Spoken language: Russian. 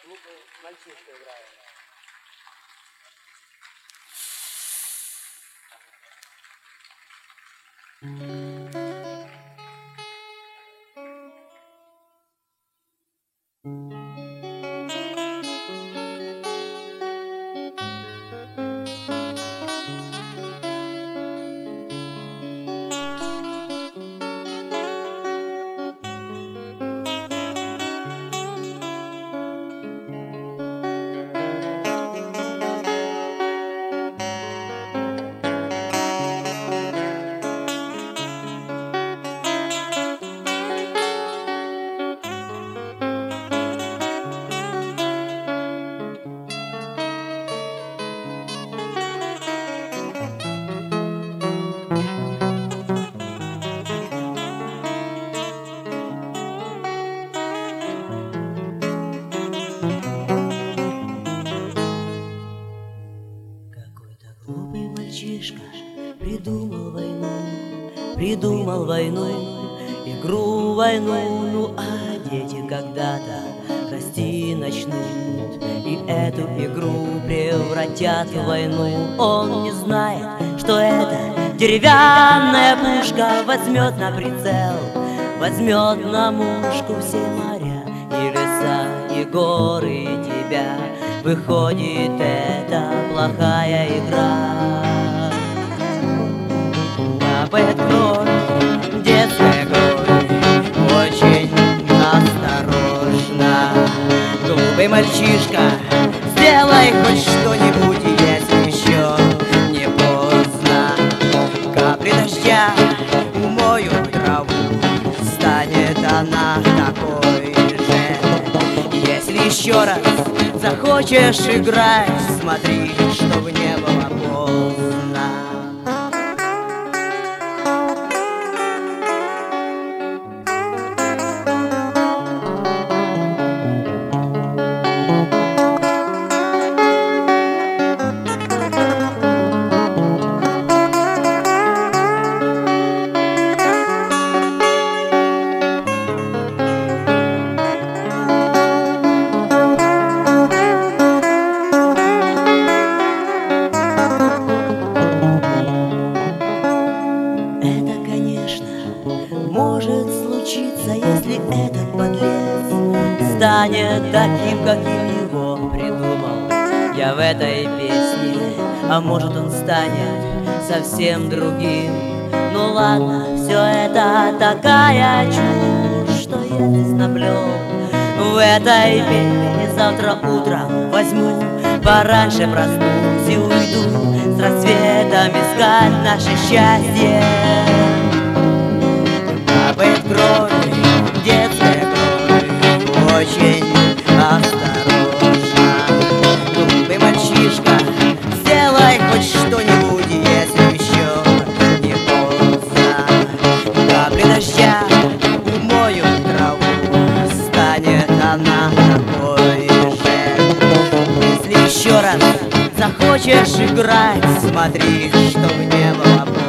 Глупый мальчишка играет. Глупый мальчишка придумал войну, игру войну. Ну а дети когда-то расти начнут и эту игру превратят в войну. Он не знает, что это деревянная пушка возьмет на прицел, возьмет на мушку все моря и леса, и горы, и тебя. Выходит, это плохая игра. Капает кровь, детская кровь, очень осторожно. Глупый мальчишка, сделай хоть что-нибудь, если еще не поздно. Капли дождя умоют траву, станет она такой же. Если еще раз захочешь играть, смотри, чтобы не было поздно. Может случиться, если этот подлец станет таким, каким его придумал я в этой песне. А может он станет совсем другим. Ну ладно, все это такая чушь, что я здесь наплел в этой песне. Завтра утром возьму, пораньше проснусь и уйду с рассветом искать наше счастье. Капает кровь, детская кровь, очень осторожно. Глупый мальчишка, сделай хоть что-нибудь, если еще не поздно. Капли дождя умоют траву, станет она такой же. Если еще раз захочешь играть, смотри, чтобы не было поздно.